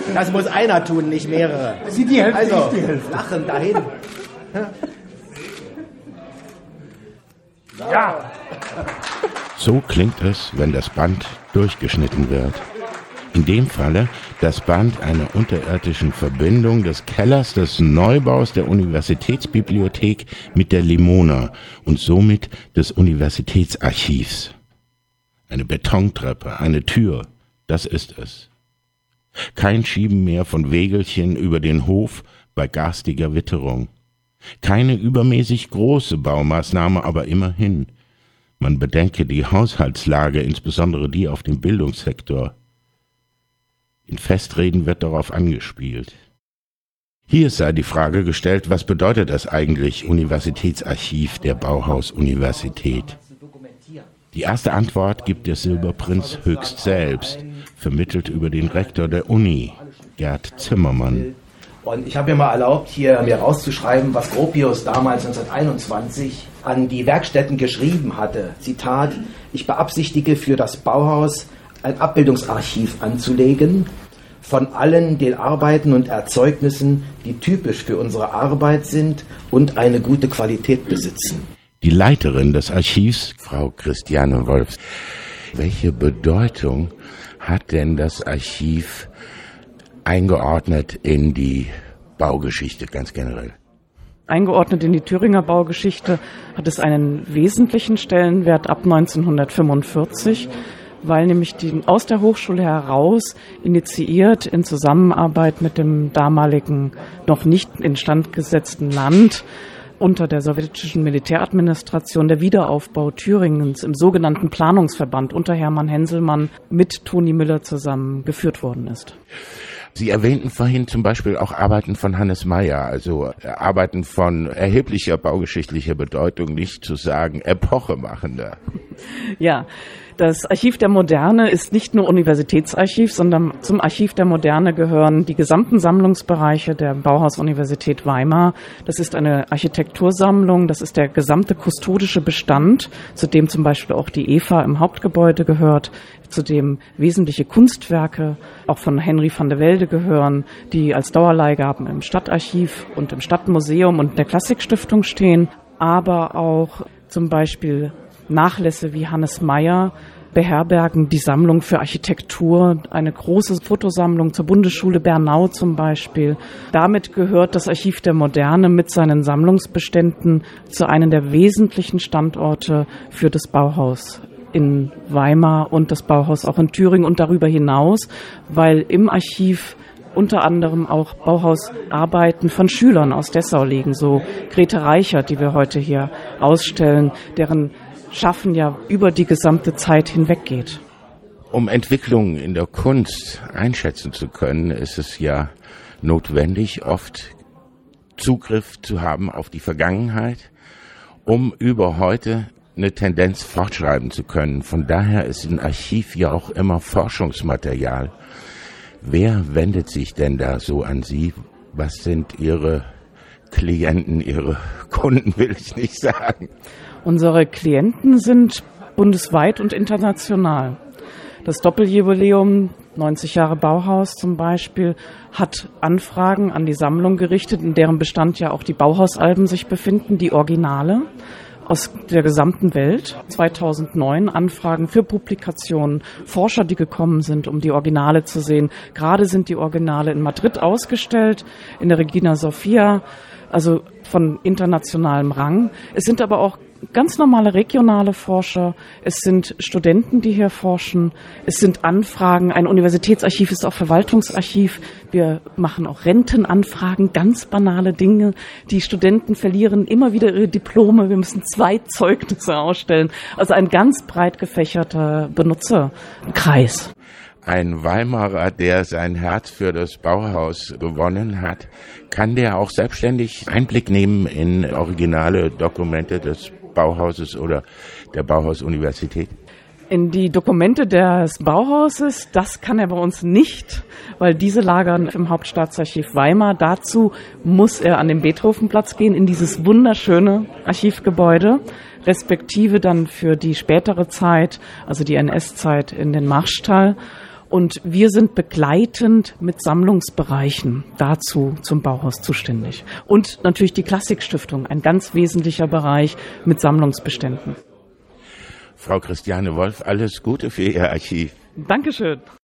Das muss einer tun, nicht mehrere. Sie die Hälfte, also, ich die Hälfte. Lachen dahin. Ja. So klingt es, wenn das Band durchgeschnitten wird. In dem Falle das Band einer unterirdischen Verbindung des Kellers des Neubaus der Universitätsbibliothek mit der Limona und somit des Universitätsarchivs. Eine Betontreppe, eine Tür, das ist es. Kein Schieben mehr von Wägelchen über den Hof bei garstiger Witterung. Keine übermäßig große Baumaßnahme, aber immerhin. Man bedenke die Haushaltslage, insbesondere die auf dem Bildungssektor. In Festreden wird darauf angespielt. Hier sei die Frage gestellt, was bedeutet das eigentlich Universitätsarchiv der Bauhaus-Universität? Die erste Antwort gibt der Silberprinz höchst selbst, vermittelt über den Rektor der Uni, Gerd Zimmermann. Und ich habe mir mal erlaubt, hier mir rauszuschreiben, was Gropius damals 1921 an die Werkstätten geschrieben hatte. Zitat: Ich beabsichtige für das Bauhaus ein Abbildungsarchiv anzulegen von allen den Arbeiten und Erzeugnissen, die typisch für unsere Arbeit sind und eine gute Qualität besitzen. Die Leiterin des Archivs, Frau Christiane Wolfs, welche Bedeutung hat denn das Archiv eingeordnet in die Baugeschichte ganz generell? Eingeordnet in die Thüringer Baugeschichte hat es einen wesentlichen Stellenwert ab 1945, weil nämlich aus der Hochschule heraus initiiert in Zusammenarbeit mit dem damaligen noch nicht instand gesetzten Land unter der sowjetischen Militäradministration der Wiederaufbau Thüringens im sogenannten Planungsverband unter Hermann Henselmann mit Toni Müller zusammen geführt worden ist. Sie erwähnten vorhin zum Beispiel auch Arbeiten von Hannes Meyer, also Arbeiten von erheblicher baugeschichtlicher Bedeutung, nicht zu sagen epochemachender. Ja, das Archiv der Moderne ist nicht nur Universitätsarchiv, sondern zum Archiv der Moderne gehören die gesamten Sammlungsbereiche der Bauhaus-Universität Weimar. Das ist eine Architektursammlung, das ist der gesamte kustodische Bestand, zu dem zum Beispiel auch die Eva im Hauptgebäude gehört, zu dem wesentliche Kunstwerke auch von Henry van der Velde gehören, die als Dauerleihgaben im Stadtarchiv und im Stadtmuseum und der Klassikstiftung stehen, aber auch zum Beispiel Nachlässe wie Hannes Meyer beherbergen die Sammlung für Architektur, eine große Fotosammlung zur Bundesschule Bernau zum Beispiel. Damit gehört das Archiv der Moderne mit seinen Sammlungsbeständen zu einem der wesentlichen Standorte für das Bauhaus in Weimar und das Bauhaus auch in Thüringen und darüber hinaus, weil im Archiv unter anderem auch Bauhausarbeiten von Schülern aus Dessau liegen, so Grete Reichert, die wir heute hier ausstellen, deren Schaffen ja über die gesamte Zeit hinweg geht. Um Entwicklungen in der Kunst einschätzen zu können, ist es ja notwendig, oft Zugriff zu haben auf die Vergangenheit, um über heute eine Tendenz fortschreiben zu können. Von daher ist ein Archiv ja auch immer Forschungsmaterial. Wer wendet sich denn da so an Sie? Was sind Ihre Klienten, Ihre Kunden, will ich nicht sagen? Unsere Klienten sind bundesweit und international. Das Doppeljubiläum 90 Jahre Bauhaus zum Beispiel hat Anfragen an die Sammlung gerichtet, in deren Bestand ja auch die Bauhausalben sich befinden, die Originale aus der gesamten Welt. 2009 Anfragen für Publikationen, Forscher, die gekommen sind, um die Originale zu sehen. Gerade sind die Originale in Madrid ausgestellt, in der Regina Sophia, also von internationalem Rang. Es sind aber auch ganz normale regionale Forscher. Es sind Studenten, die hier forschen. Es sind Anfragen. Ein Universitätsarchiv ist auch Verwaltungsarchiv. Wir machen auch Rentenanfragen, ganz banale Dinge. Die Studenten verlieren immer wieder ihre Diplome. Wir müssen 2 Zeugnisse ausstellen. Also ein ganz breit gefächerter Benutzerkreis. Ein Weimarer, der sein Herz für das Bauhaus gewonnen hat, kann der auch selbstständig Einblick nehmen in originale Dokumente des Bauhauses oder der Bauhaus-Universität? In die Dokumente des Bauhauses, das kann er bei uns nicht, weil diese lagern im Hauptstaatsarchiv Weimar. Dazu muss er an den Beethovenplatz gehen, in dieses wunderschöne Archivgebäude, respektive dann für die spätere Zeit, also die NS-Zeit in den Marschtal. Und wir sind begleitend mit Sammlungsbereichen dazu zum Bauhaus zuständig. Und natürlich die Klassikstiftung, ein ganz wesentlicher Bereich mit Sammlungsbeständen. Frau Christiane Wolf, alles Gute für Ihr Archiv. Dankeschön.